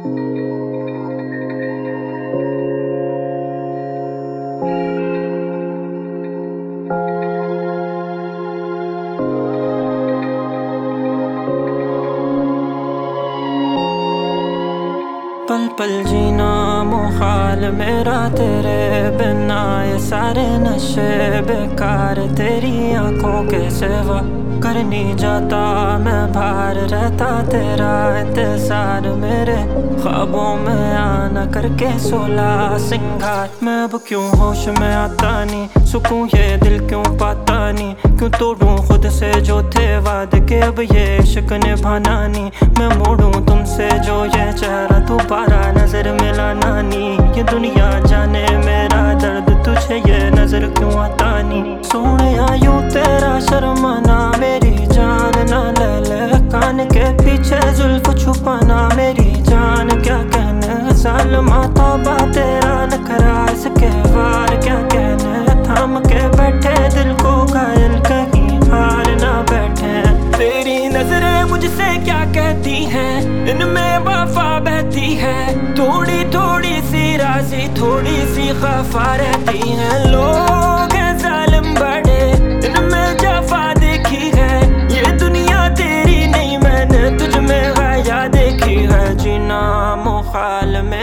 पल पल जीना मुहाल मेरा तेरे बिना, ये सारे नशे बेकार तेरी आंखों के सिवा। कर नहीं जाता मैं बाहर रहता तेरा इंतजार, मेरे ख्वाबों में आना करके 16 सिंगार। मैं अब क्यों होश में आता नहीं, सुकून ये दिल क्यों पाता नहीं। क्यों तोड़ूं खुद से जो थे वादे के, अब ये इश्क निभाना नहीं। मैं मोड़ूं तुमसे जो ये चेहरा दोबारा नजर मिलाना नहीं। ये दुनिया जाने मेरा दर्द तुझे ये नजर क्यों आता नहीं। सोने यूं तेरा शर्माना मेरी जान ना ले ले, कान के पीछे जुल्फ छुपाना मेरी जान क्या कहने। सालमा तौबा तेरा नखरा इसके वार क्या कहने। थाम के बैठे दिल को घायल कहीं हार ना बैठे। तेरी नजरें मुझसे क्या कहती हैं, इनमें वफा बहती है। थोड़ी थोड़ी सी राज़ी थोड़ी सी खफा रहती हैं। लोग हैं जालिम बड़े, इनमें जफा देखी है। ये दुनिया तेरी नहीं मैंने तुझ में गाया देखी है। जीना मुहाल में